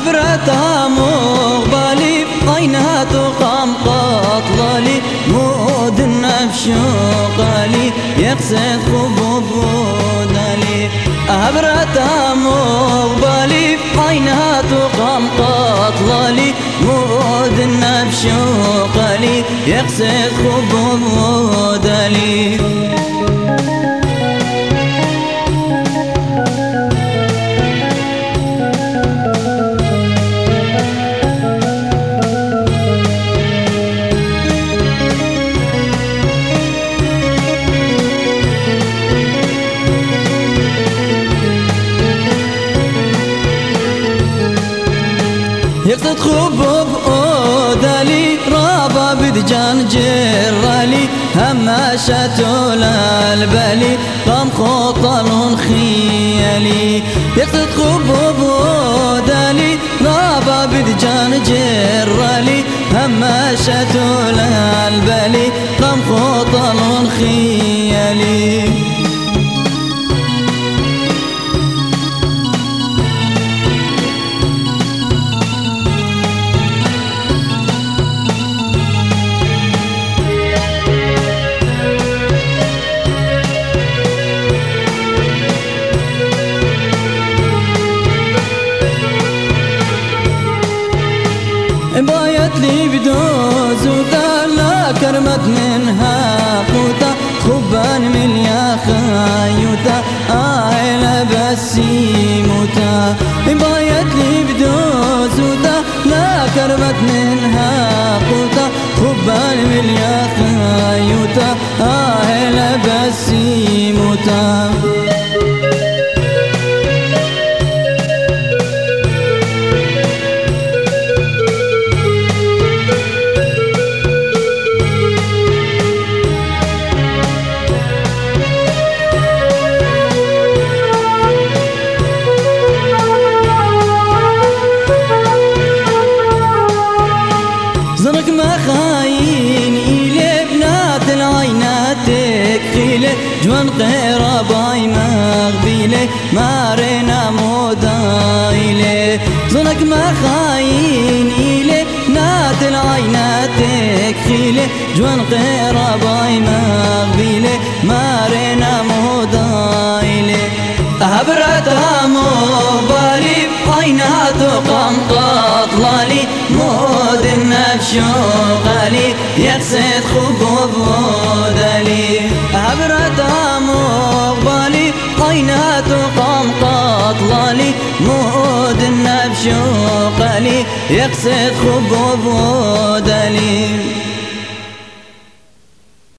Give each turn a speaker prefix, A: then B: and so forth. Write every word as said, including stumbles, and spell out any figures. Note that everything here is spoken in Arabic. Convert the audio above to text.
A: هبرتها مقبالي عينها تقام قطلالي مود النفس قالي يقصد خبوب دالي هبرتها مقبالي عينها تقام قطلالي مود النفس قالي يقصد خبوب دالي يقصد خبوب أودالي رابا بدجان جرالي هماشة البالي قام خطل خيالي يقصد خبوب أودالي رابا بدجان جرالي هماشة البالي قام خطل خيالي بايت لي بدوز وذا كرمت منها قوتا خبان من يا خيوتا آيلا بسي موتا بايت لي بدوز وذا كرمت منها قوتا خبان من يا خيوتا آيلا بسي موتا زنك ما خاين إلي بنات العيناتك خيلي جوان قيرا باي مغبيلي مارينا مودايلي زنك ما خاين إلي بنات العيناتك خيلي جوان قيرا باي مغبيلي مارينا مودايلي هبرتها مغبالي عينها تقام قطلالي مود النفس غالي يقصد خبوب دالي هبرتها مقبالي عينها تقام قطلالي مود النفس غالي يقصد خبوب دالي